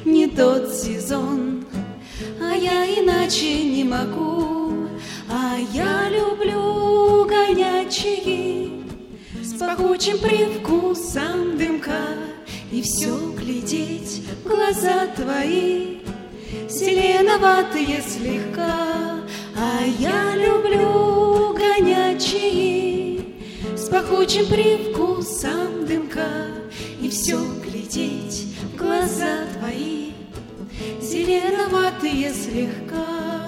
не тот сезон, а я иначе не могу. А я люблю горячие с пахучим привкусом дымка и все глядеть в глаза твои, зеленоватые слегка. А я люблю горячие с пахучим привкусом дымка и все глядеть в глаза твои, зеленоватые слегка.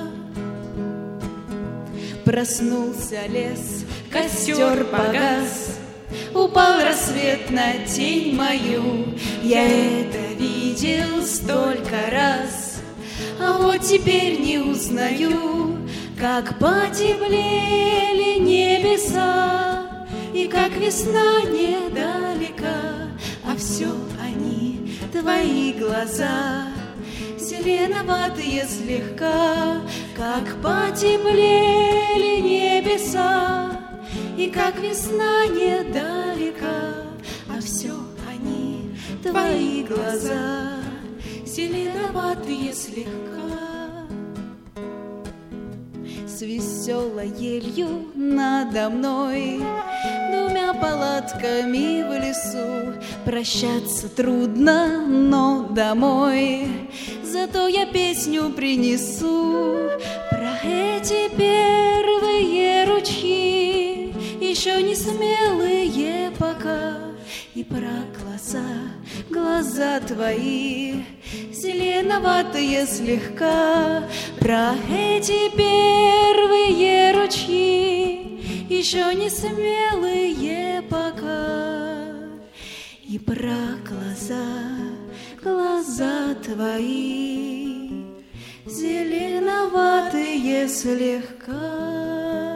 Проснулся лес, костер погас, упал рассвет на тень мою. Я это видел столько раз, а вот теперь не узнаю, как потеплели небеса и как весна недалека, а все они твои глаза, зеленоватые слегка. Как потеплели небеса и как весна недалека, а все они твои глаза, зеленоватые слегка. С веселой елью надо мной, двумя палатками в лесу, прощаться трудно, но домой зато я песню принесу про эти первые ручьи, еще не смелые пока, и про глаза твои, зеленоватые слегка, про эти первые ручьи, еще не смелые пока, и про глаза твои, зеленоватые слегка.